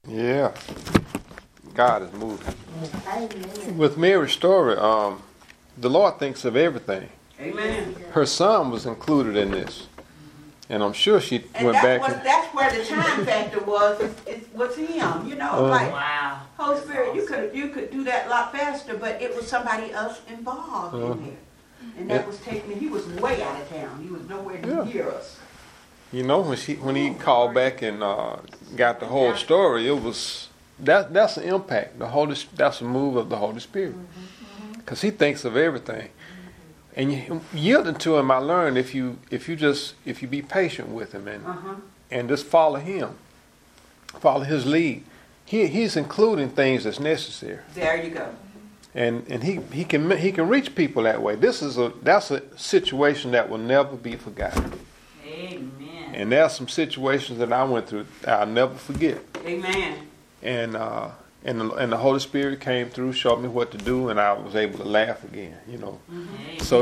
Yeah, God is moving. Amen. With Mary's story, the Lord thinks of everything. Amen. Her son was included in this, and I'm sure she And went back. that's where the time factor was. It was him. You know, like Wow. Holy Spirit, you could do that a lot faster, but it was somebody else involved in there. And that was taking. He was way out of town. He was nowhere near us. You know, when he called back and got the whole story, it was that's an impact. That's a move of the Holy Spirit, because He thinks of everything. And yielding to Him, I learned if you be patient with Him and just follow Him, follow His lead, He's including things that's necessary. There you go. And he can reach people that way. That's a situation that will never be forgotten. Amen. And there are some situations that I went through I'll never forget. Amen. And the Holy Spirit came through, showed me what to do, and I was able to laugh again. You know. Amen. So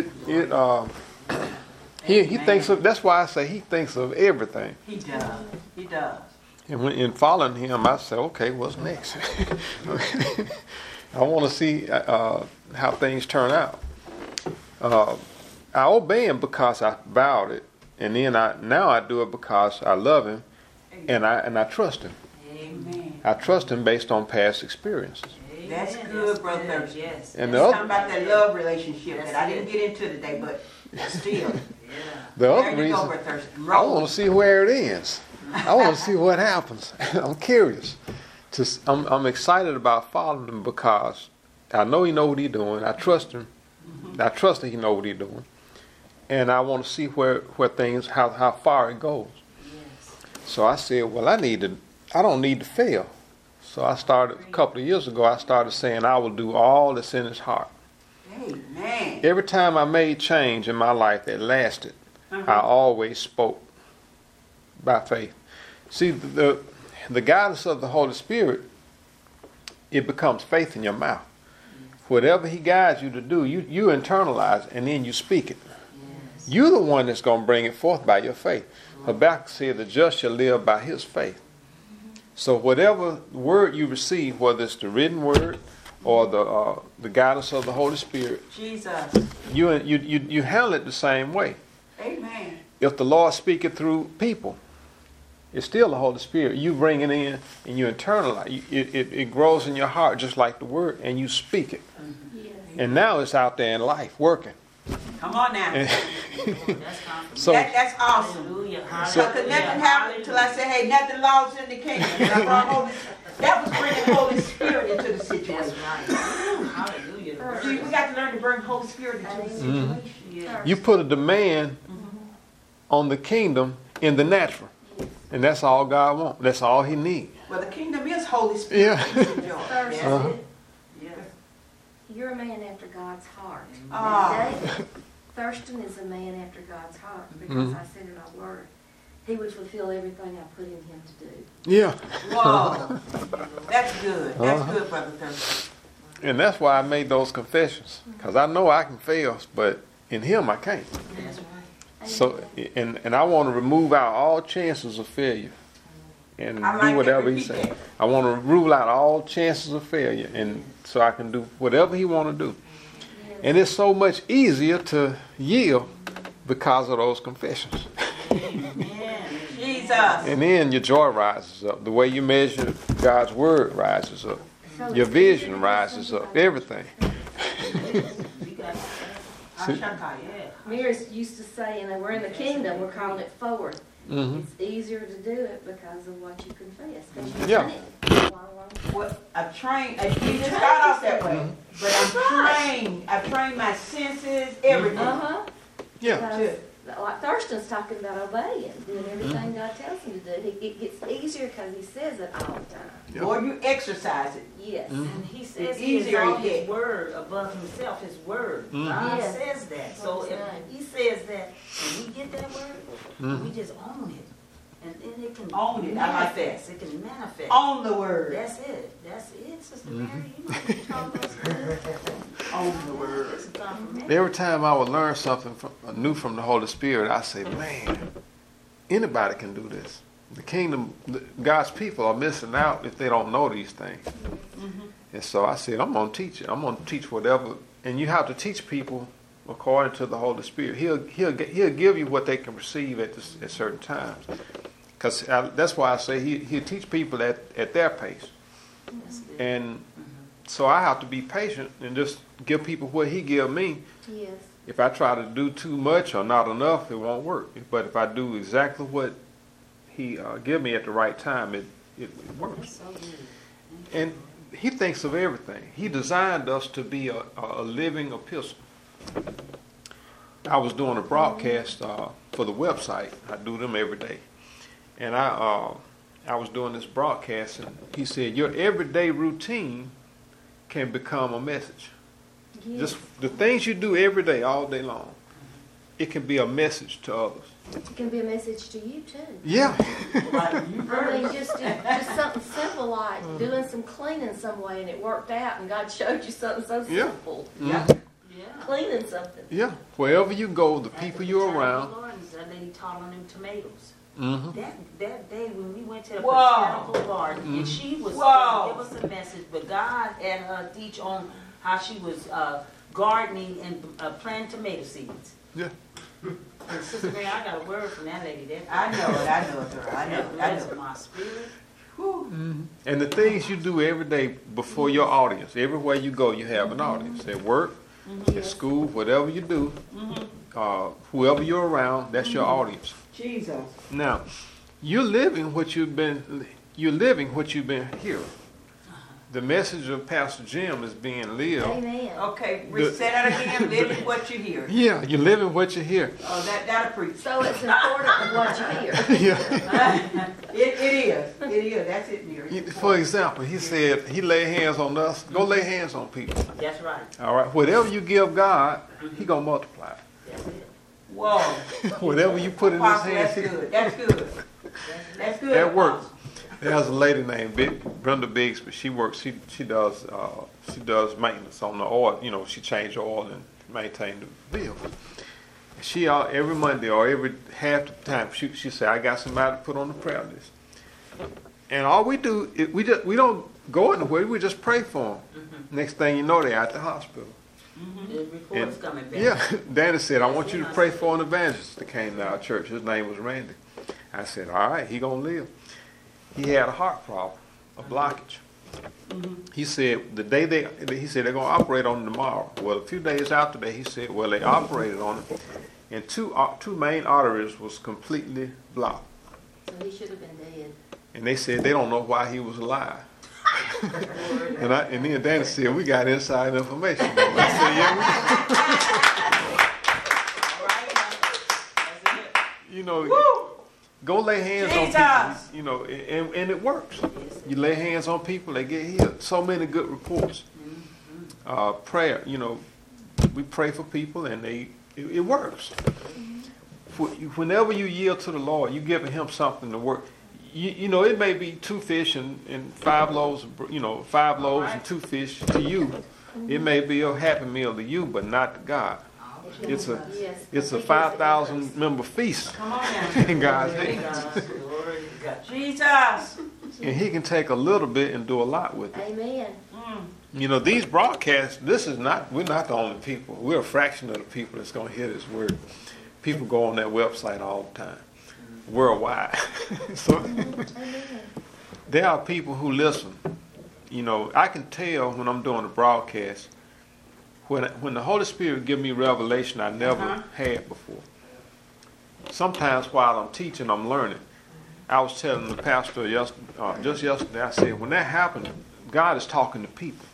he thinks of. That's why I say He thinks of everything. He does. He does. And when in following Him, I say, okay, what's next? I want to see how things turn out. I obey Him because I vowed it, and then now I do it because I love Him, and I trust Him. Amen. I trust Him based on past experiences. That's good, Brother Thurston. Yes. And Let's talk about that love relationship That's that I didn't it. get into today, but still. Yeah. The There other you go, reason, Brother Thurston. I want to see where it ends. I want to see what happens. I'm curious. I'm excited about following Him because I know He knows what He's doing. I trust Him. I trust that He knows what He's doing. And I want to see where things, how far it goes. Yes. So I said, well, I don't need to fail. So I started, a couple of years ago, I started saying, I will do all that's in His heart. Amen. Every time I made change in my life that lasted, I always spoke by faith. See, the guidance of the Holy Spirit, it becomes faith in your mouth. Whatever He guides you to do, you internalize it, and then you speak it. Yes. You're the one that's going to bring it forth by your faith. Habakkuk said, the just shall live by his faith. So whatever word you receive, whether it's the written word or the guidance of the Holy Spirit, Jesus. you handle it the same way. Amen. If the Lord speaketh through people, it's still the Holy Spirit. You bring it in and you internalize it. It grows in your heart just like the word, and you speak it. Yes. And now it's out there in life working. Come on now. That's confirmation. So That's awesome. Hallelujah. Because nothing happened until I said, hey, nothing lost in the kingdom. And I brought that was bringing Holy Spirit into the That's situation. right. Hallelujah. See, we got to learn to bring Holy Spirit into the situation. Yeah. you put a demand on the kingdom in the natural. And that's all God wants. That's all He needs. Well, the kingdom is Holy Spirit. Yeah. That's Uh-huh. it. Yeah. You're a man after God's heart. Ah. David Thurston is a man after God's heart because I said in my word, he would fulfill everything I put in him to do. Yeah. Whoa. That's good. That's good, Brother Thurston. And that's why I made those confessions. Because I know I can fail, but in Him I can't. That's right. So, and I want to remove out all chances of failure. And I like do that. whatever He Repeat says. that. I want to rule out all chances of failure. And so I can do whatever He want to do. And it's so much easier to yield because of those confessions. Jesus. And then your joy rises up. The way you measure God's word rises up. So Your it's vision easier to rises do up. something. Everything. We got Ashaka, yeah. Mirrors used to say, and we're in the kingdom, we're calling it forward. Mm-hmm. It's easier to do it because of what you confess. 'Cause you've Yeah. done it a long, long time. Well, I've trained, you didn't start off that way, but I've trained my senses, everything. Uh-huh. Yeah. Because, like Thurston's talking about obeying, doing everything God tells him to do. It gets easier because he says it all the time. Yeah. The more you exercise it, Yes. And He says It's He easier to exalts get. His word above Himself, His word. Mhm. God Yes. says that. So That's if right. He says that, and we get that word, Mhm. we just own it. And then it can Own it. I like that. manifest. It can manifest. own the word. That's it. That's it, Sister Mary. You know what you're talking about. Own the word. It's a confirmation. Every time I would learn something new from the Holy Spirit, I say, man, anybody can do this. the kingdom, God's people are missing out if they don't know these things. And so I said, I'm going to teach it. I'm going to teach whatever. And you have to teach people according to the Holy Spirit. He'll give you what they can receive at certain times. Because that's why I say he'll teach people at their pace. And so I have to be patient and just give people what he give me. Yes. If I try to do too much or not enough, it won't work. But if I do exactly what he give me at the right time, it works. That's so good. And he thinks of everything. He designed us to be a living epistle. I was doing a broadcast for the website. I do them every day. And I was doing this broadcast, and he said, your everyday routine can become a message. Yes. Just the things you do every day, all day long, it can be a message to others. It can be a message to you too. Yeah. Right, you I first. mean, just something simple like doing some cleaning some way and it worked out and God showed you something so Yeah. simple. Yeah. Yeah. Cleaning something. Yeah. Wherever you go, the people you're around. That lady taught on them tomatoes. Mm-hmm. That day when we went to the Whoa. botanical garden, and she was Whoa. going to give us a message, but God had her teach on how she was gardening and planting tomato seeds. Yeah. And Sister Mary, I got a word from that lady. That I know it, girl. I know that it, I blessed know it. my spirit. Whew. And the things you do every day before your audience, everywhere you go, you have an audience. At work, at school, whatever you do, whoever you're around, that's your audience. Jesus. Now, you're living what you've been hearing. The message of Pastor Jim is being lived. Amen. Okay, say that again, living what you hear. Yeah, you're living what you hear. Oh, that'll preach. So it's important what you hear. Yeah. It is. It is. That's it, Mary. For example, he said he lay hands on us. Go lay hands on people. That's right. All right. Whatever you give God, he gonna multiply it. That's it. Whoa. Whatever you put in his Apostle, hands, that's good. That's good. That's good. that works. Apostle. There's a lady named Brenda Biggs, but she works. She does maintenance on the oil. You know, she changes oil and maintain the vehicle. She every Monday or every half the time she said, I got somebody to put on the prayer list. And all we do is we don't go anywhere. We just pray for them. Next thing you know, they're at the hospital. The report's coming back. Yeah, Danny said, I want you to pray for an evangelist that came to our church. His name was Randy. I said, all right, he gonna live. He had a heart problem, a blockage. He said they're gonna operate on him tomorrow. Well, a few days after that, he said, well, they operated on him, and two main arteries was completely blocked. So he should have been dead. And they said they don't know why he was alive. and then Danny said, we got inside information. I said, yeah. You know, go lay hands on people. You know, and it works. You lay hands on people, they get healed. So many good reports. Prayer, you know, we pray for people, and it works. Whenever you yield to the Lord, you're giving Him something to work. You know, it may be 2 fish and 5 loaves, 5 loaves and 2 fish to you. It may be a happy meal to you, but not to God. It's a 5,000 member feast Come on now. in God's hands. Jesus. And He can take a little bit and do a lot with it. Amen. You know, these broadcasts, we're not the only people. We're a fraction of the people that's going to hear this word. People go on that website all the time, worldwide. So there are people who listen. You know, I can tell when I'm doing a broadcast, when the Holy Spirit gives me revelation I never had before. Sometimes while I'm teaching, I'm learning. I was telling the pastor just yesterday, I said, when that happened, God is talking to people.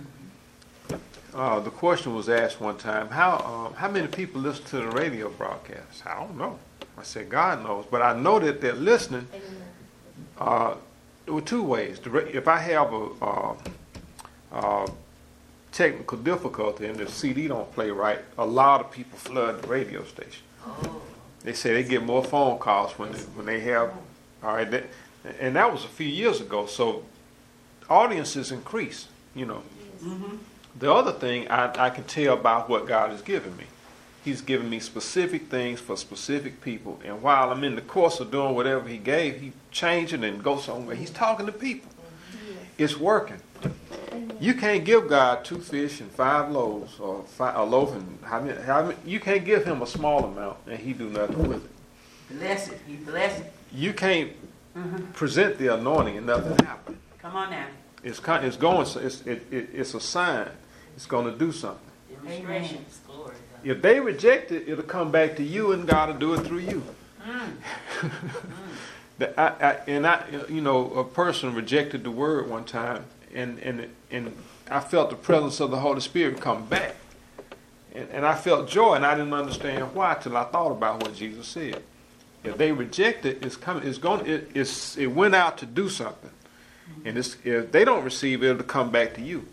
The question was asked one time, how many people listen to the radio broadcast? I don't know. I said, God knows. But I know that they're listening. There were 2 ways. If I have a technical difficulty and the CD don't play right, a lot of people flood the radio station. They say they get more phone calls when they have, all right, and that was a few years ago. So audiences increase, you know. The other thing I can tell about what God has given me. He's given me specific things for specific people. And while I'm in the course of doing whatever he gave, he change it and go somewhere. He's talking to people. It's working. You can't give God 2 fish and 5 loaves, or a loaf and how many, you can't give him a small amount and he do nothing with it. Bless it. He bless it. You can't present the anointing and nothing happen. Come on now. It's a sign. It's going to do something. Demonstrations, glory. If they reject it, it'll come back to you, and God will do it through you. A person rejected the word one time, and I felt the presence of the Holy Spirit come back, and I felt joy, and I didn't understand why till I thought about what Jesus said. If they reject it, it's coming. It went out to do something, and if they don't receive it, it'll come back to you.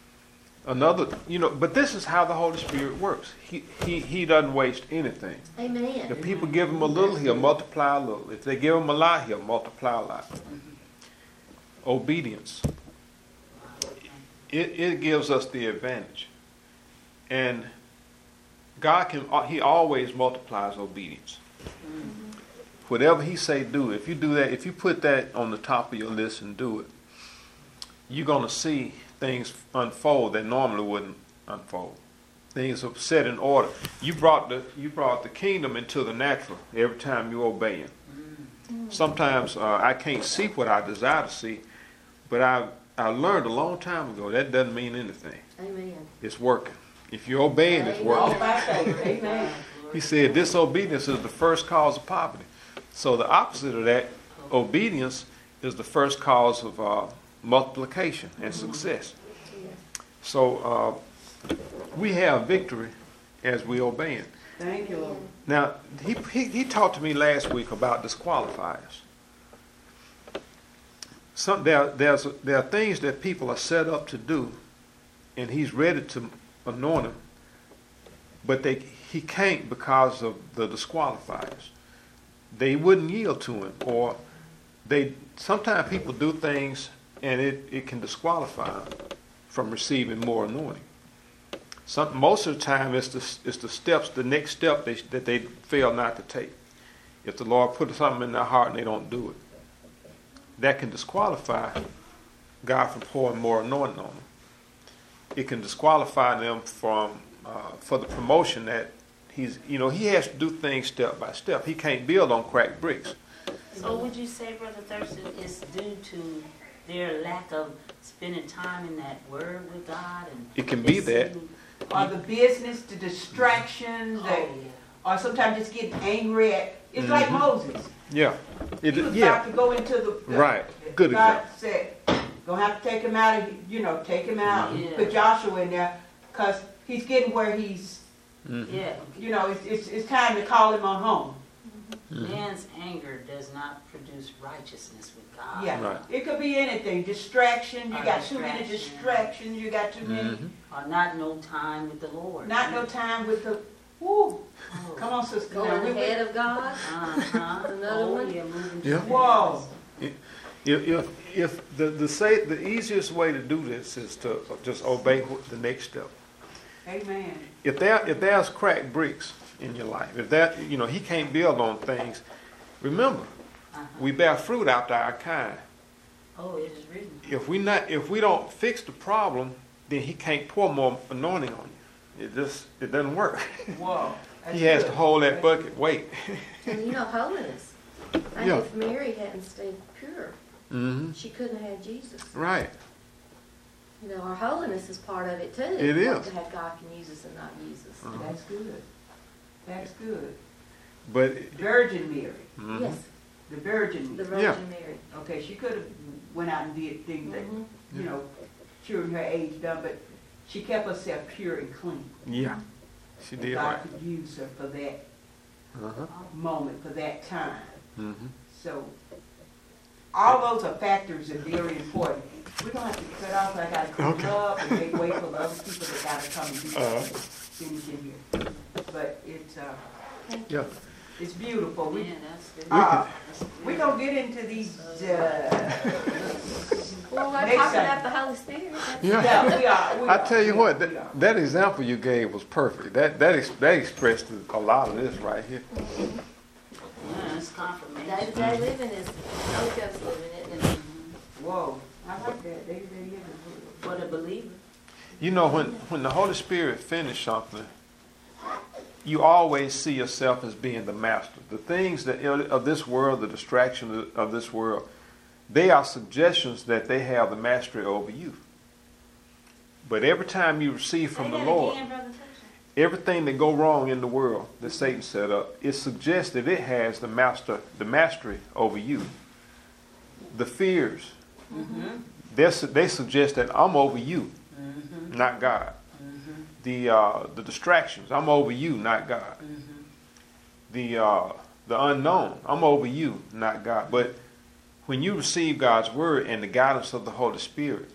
But this is how the Holy Spirit works. He doesn't waste anything. Amen. If people give him a little, he'll multiply a little. If they give him a lot, he'll multiply a lot. Obedience. It gives us the advantage. And God he always multiplies obedience. Whatever he say, do. If you do that, if you put that on the top of your list and do it, you're going to see things unfold that normally wouldn't unfold. Things are set in order. You brought the kingdom into the natural every time you obey him. Sometimes I can't see what I desire to see, but I learned a long time ago that doesn't mean anything. Amen. It's working. If you're obeying, it's working. Amen. He said disobedience is the first cause of poverty. So the opposite of that, obedience, is the first cause of multiplication and success. So we have victory as we obey him. Thank you, Lord. Now, he talked to me last week about disqualifiers. There are things that people are set up to do, and he's ready to anoint them, but he can't because of the disqualifiers. They wouldn't yield to him, or sometimes people do things and it can disqualify them from receiving more anointing. Most of the time it's the next step that they fail not to take. If the Lord put something in their heart and they don't do it, that can disqualify God from pouring more anointing on them. It can disqualify them for the promotion that he has to do things step by step. He can't build on cracked bricks. So would you say, Brother Thurston, it's due to their lack of spending time in that word with God? And it can be that. Or the business, the distractions, or sometimes just getting angry at. It's like Moses. Yeah. He was about to go into the right. Good God example. said, gonna have to take him out of, take him out, Yeah. put Joshua in there, because he's getting where he's, Yeah. it's time to call him on home. Man's anger does not produce righteousness with God. Yeah, Right. it could be anything. Distraction. You Or got too many distraction. distractions. You got too many. Or not no time with the Lord. Not no time with the. Woo! Oh. Come on, sister. Going Now, ahead of God. Uh-huh. Another one? Yeah, moving Yeah. to Whoa! If the easiest way to do this is to just obey the next step. Amen. If there's cracked bricks in your life, he can't build on things. Remember, we bear fruit after our kind. Oh, it is written. If we don't fix the problem, then he can't pour more anointing on you. It doesn't work. Whoa! That's He has good. to hold that That's bucket. Wait. And holiness. Yeah. If Mary hadn't stayed pure, Mm-hmm. she couldn't have had Jesus. Right. Our holiness is part of it too. It is. How God can use us and not use us. Uh-huh. That's good. That's good. But Virgin Mary. mhm. Yes, The Virgin the Mary. Virgin Mary. Okay, she could have went out and did things that, Mhm. children her age done, but she kept herself pure and clean. Yeah, she And did God right. could use her for that Uh-huh. moment, for that time. Mm-hmm. So, all those are factors that are very important. We're gonna have to cut off, I gotta clean Okay. up and make way for the other people that gotta come and do things in here. But Yeah. it's beautiful. Yeah, that's good. We can- We're gonna get into these, Well, we're They talking say. about the Holy Spirit. That's- Yeah. Yeah, we are. I tell you what, We are. that example you gave was perfect. That expressed a lot of this right here. Yeah, it's confirmation. Day-to-day living is Holy Ghost living, isn't it? Whoa, I like that. They living. For the believer. You know, when the Holy Spirit finishes something, you always see yourself as being the master. The things that of this world, the distractions of this world, they are suggestions that they have the mastery over you. But every time you receive from the Say that Lord, again, Brother Thurston. everything that go wrong in the world that Satan set up, it suggests that it has the mastery over you. The fears, they suggest that I'm over you, not God. The distractions, I'm over you, not God. The unknown, I'm over you, not God. But when you receive God's word and the guidance of the Holy Spirit,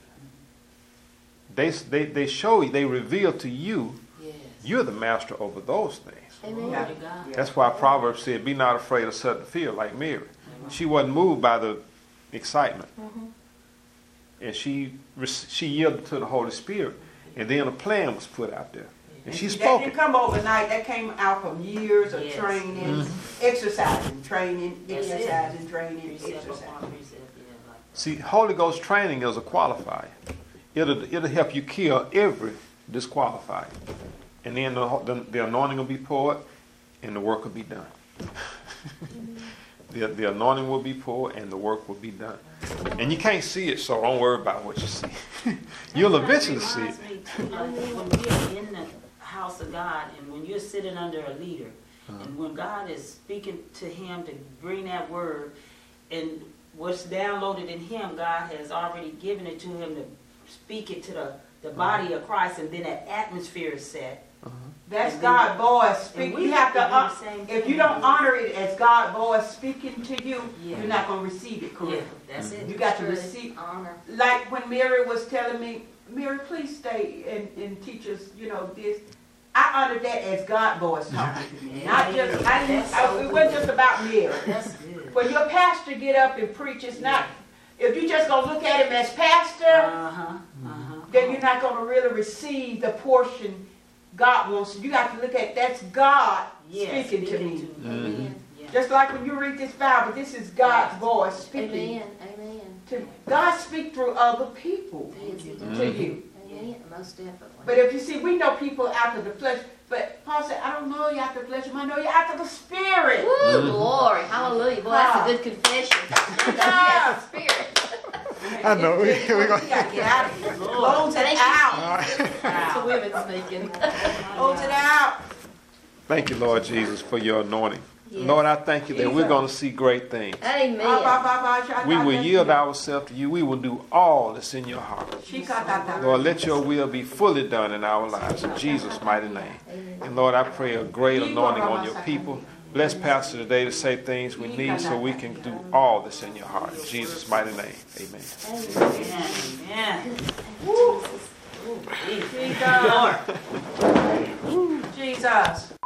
they show you, they reveal to you, Yes. you're the master over those things. Amen. Yeah. Glory to God. That's why Proverbs said, be not afraid of sudden fear, like Mary. She wasn't moved by the excitement. And she yielded to the Holy Spirit. And then a plan was put out there. And she That spoke didn't it. come overnight. That came out from years of Yes. training, exercising, training, That's it. exercising, training, Precept exercising. upon precept, yeah, like See, Holy Ghost training is a qualifier. It'll help you kill every disqualifier. And then the anointing will be poured and the work will be done. The anointing will be poured and the work will be done. And you can't see it, so don't worry about what you see. You'll eventually see it. Reminds me too, like when we're in the house of God and when you're sitting under a leader and when God is speaking to him to bring that word and what's downloaded in him, God has already given it to him to speak it to the body of Christ, and then an atmosphere is set. That's And then- God's voice and speaking. we You have to, have to do the same if thing. you don't honor it as God's voice speaking to you, Yeah. you're not going to receive it Yeah, correctly. that's it. You got to True. receive. Honor. Like when Mary was telling me, Mary, please stay and teach us, this. I honored that as God's voice talking to me. Not just, it wasn't just about Mary. That's good. When your pastor get up and preach, it's not, if you just gonna look at him as pastor, Uh-huh, then you're not gonna really receive the portion God wants. You got to look at, that's God Yeah, speaking to me. Amen. Yeah. Just like when you read this Bible, this is God's voice speaking. Amen. Amen. To God speak through other people Yes, he to does. you. Amen. Most definitely. But if you see, we know people after the flesh, but Paul said, I don't know you after the flesh, I know you after the spirit. Woo, glory. Hallelujah. Boy, that's a good confession. Yeah. That's the spirit. I know. We We gotta get out of here. Close it Thank you. out. It's a women speaking. Close it out. Thank you, Lord Jesus, for your anointing. Yes. Lord, I thank you that we're Jesus. going to see great things. Amen. We will yield ourselves to you. We will do all that's in your heart. Lord, let your will be fully done in our lives. In Jesus' mighty name. And Lord, I pray a great anointing on your people. Bless Pastor today to say things we need so we can do all that's in your heart. In Jesus' mighty name. Amen. Amen. Jesus. Jesus.